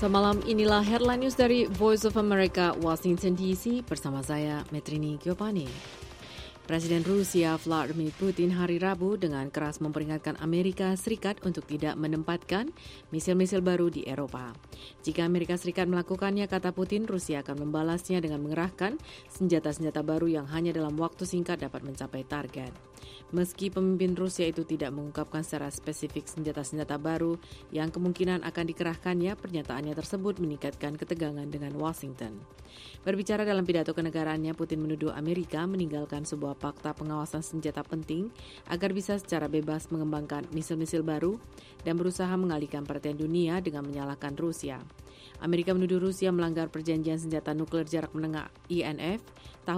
Semalam inilah headline news dari Voice of America, Washington DC, bersama saya, Metrini Giovanni. Presiden Rusia Vladimir Putin hari Rabu dengan keras memperingatkan Amerika Serikat untuk tidak menempatkan misil-misil baru di Eropa. Jika Amerika Serikat melakukannya, kata Putin, Rusia akan membalasnya dengan mengerahkan senjata-senjata baru yang hanya dalam waktu singkat dapat mencapai target. Meski pemimpin Rusia itu tidak mengungkapkan secara spesifik senjata-senjata baru yang kemungkinan akan dikerahkannya, pernyataannya tersebut meningkatkan ketegangan dengan Washington. Berbicara dalam pidato kenegaraannya, Putin menuduh Amerika meninggalkan sebuah fakta pengawasan senjata penting agar bisa secara bebas mengembangkan misil-misil baru dan berusaha mengalihkan perhatian dunia dengan menyalahkan Rusia. Amerika menuduh Rusia melanggar perjanjian senjata nuklir jarak menengah INF tahun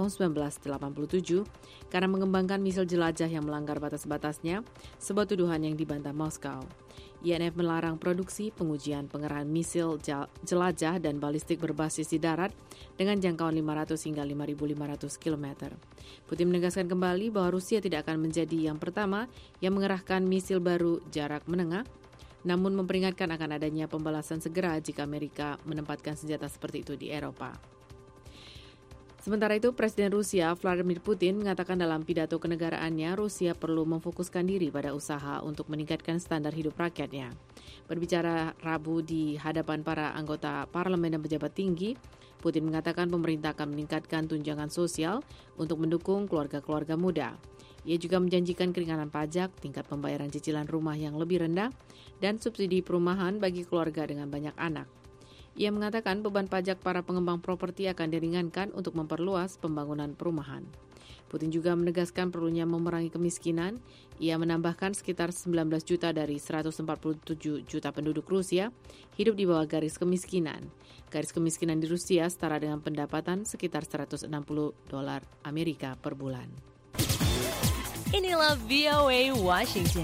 1987 karena mengembangkan misil jelajah yang melanggar batas-batasnya, sebuah tuduhan yang dibantah Moskow. INF melarang produksi, pengujian, pengerahan misil jelajah dan balistik berbasis di darat dengan jangkauan 500 hingga 5.500 km. Putin menegaskan kembali bahwa Rusia tidak akan menjadi yang pertama yang mengerahkan misil baru jarak menengah, namun memperingatkan akan adanya pembalasan segera jika Amerika menempatkan senjata seperti itu di Eropa. Sementara itu, Presiden Rusia Vladimir Putin mengatakan dalam pidato kenegaraannya, Rusia perlu memfokuskan diri pada usaha untuk meningkatkan standar hidup rakyatnya. Berbicara Rabu di hadapan para anggota parlemen dan pejabat tinggi, Putin mengatakan pemerintah akan meningkatkan tunjangan sosial untuk mendukung keluarga-keluarga muda. Ia juga menjanjikan keringanan pajak, tingkat pembayaran cicilan rumah yang lebih rendah, dan subsidi perumahan bagi keluarga dengan banyak anak. Ia mengatakan beban pajak para pengembang properti akan diringankan untuk memperluas pembangunan perumahan. Putin juga menegaskan perlunya memerangi kemiskinan. Ia menambahkan sekitar 19 juta dari 147 juta penduduk Rusia hidup di bawah garis kemiskinan. Garis kemiskinan di Rusia setara dengan pendapatan sekitar $160 Amerika per bulan. Inilah VOA Washington.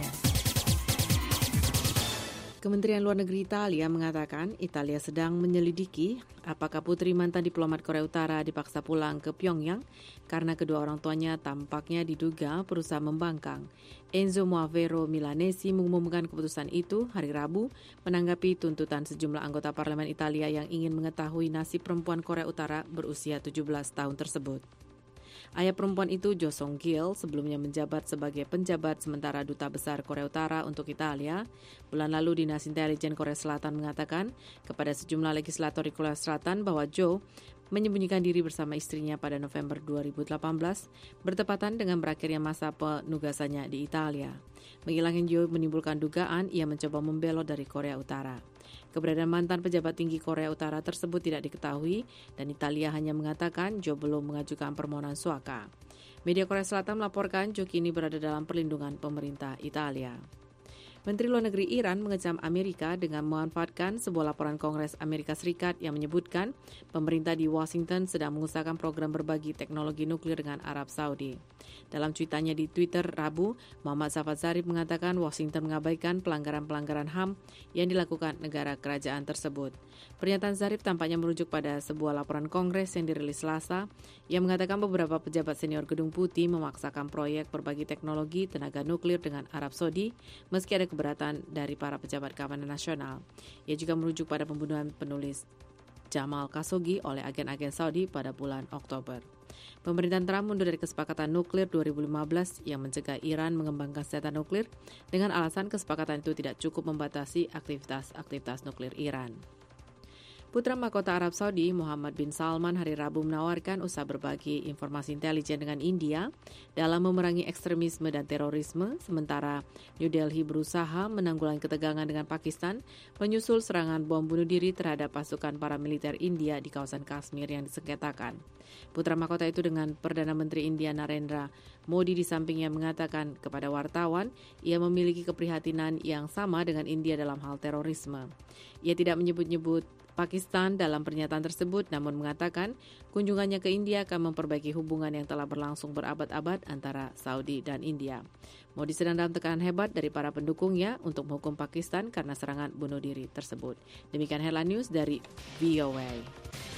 Kementerian Luar Negeri Italia mengatakan Italia sedang menyelidiki apakah putri mantan diplomat Korea Utara dipaksa pulang ke Pyongyang karena kedua orang tuanya tampaknya diduga berusaha membangkang. Enzo Moavero Milanesi mengumumkan keputusan itu hari Rabu menanggapi tuntutan sejumlah anggota parlemen Italia yang ingin mengetahui nasib perempuan Korea Utara berusia 17 tahun tersebut. Ayah perempuan itu, Jo Song Gil, sebelumnya menjabat sebagai penjabat sementara Duta Besar Korea Utara untuk Italia. Bulan lalu, Dinas Intelijen Korea Selatan mengatakan kepada sejumlah legislator di Korea Selatan bahwa Jo menyembunyikan diri bersama istrinya pada November 2018, bertepatan dengan berakhirnya masa penugasannya di Italia. Menghilangkan Jo menimbulkan dugaan ia mencoba membelot dari Korea Utara. Keberadaan mantan pejabat tinggi Korea Utara tersebut tidak diketahui dan Italia hanya mengatakan Jo belum mengajukan permohonan suaka. Media Korea Selatan melaporkan Jo kini berada dalam perlindungan pemerintah Italia. Menteri Luar Negeri Iran mengecam Amerika dengan memanfaatkan sebuah laporan Kongres Amerika Serikat yang menyebutkan pemerintah di Washington sedang mengusahakan program berbagi teknologi nuklir dengan Arab Saudi. Dalam cuitannya di Twitter Rabu, Muhammad Javad Zarif mengatakan Washington mengabaikan pelanggaran-pelanggaran HAM yang dilakukan negara kerajaan tersebut. Pernyataan Zarif tampaknya merujuk pada sebuah laporan Kongres yang dirilis Selasa yang mengatakan beberapa pejabat senior Gedung Putih memaksakan proyek berbagi teknologi tenaga nuklir dengan Arab Saudi meski ada keberatan dari para pejabat keamanan nasional. Ia juga merujuk pada pembunuhan penulis Jamal Khashoggi oleh agen-agen Saudi pada bulan Oktober. Pemerintahan Trump mundur dari kesepakatan nuklir 2015 yang mencegah Iran mengembangkan senjata nuklir dengan alasan kesepakatan itu tidak cukup membatasi aktivitas nuklir Iran. Putra mahkota Arab Saudi, Muhammad bin Salman, hari Rabu menawarkan usaha berbagi informasi intelijen dengan India dalam memerangi ekstremisme dan terorisme, sementara New Delhi berusaha menanggulangi ketegangan dengan Pakistan menyusul serangan bom bunuh diri terhadap pasukan paramiliter India di kawasan Kashmir yang disengketakan. Putra mahkota itu dengan Perdana Menteri India Narendra Modi di sampingnya mengatakan kepada wartawan ia memiliki keprihatinan yang sama dengan India dalam hal terorisme. Ia tidak menyebut-nyebut Pakistan dalam pernyataan tersebut namun mengatakan kunjungannya ke India akan memperbaiki hubungan yang telah berlangsung berabad-abad antara Saudi dan India. Modi sedang dalam tekanan hebat dari para pendukungnya untuk menghukum Pakistan karena serangan bunuh diri tersebut. Demikian headline news dari VOA.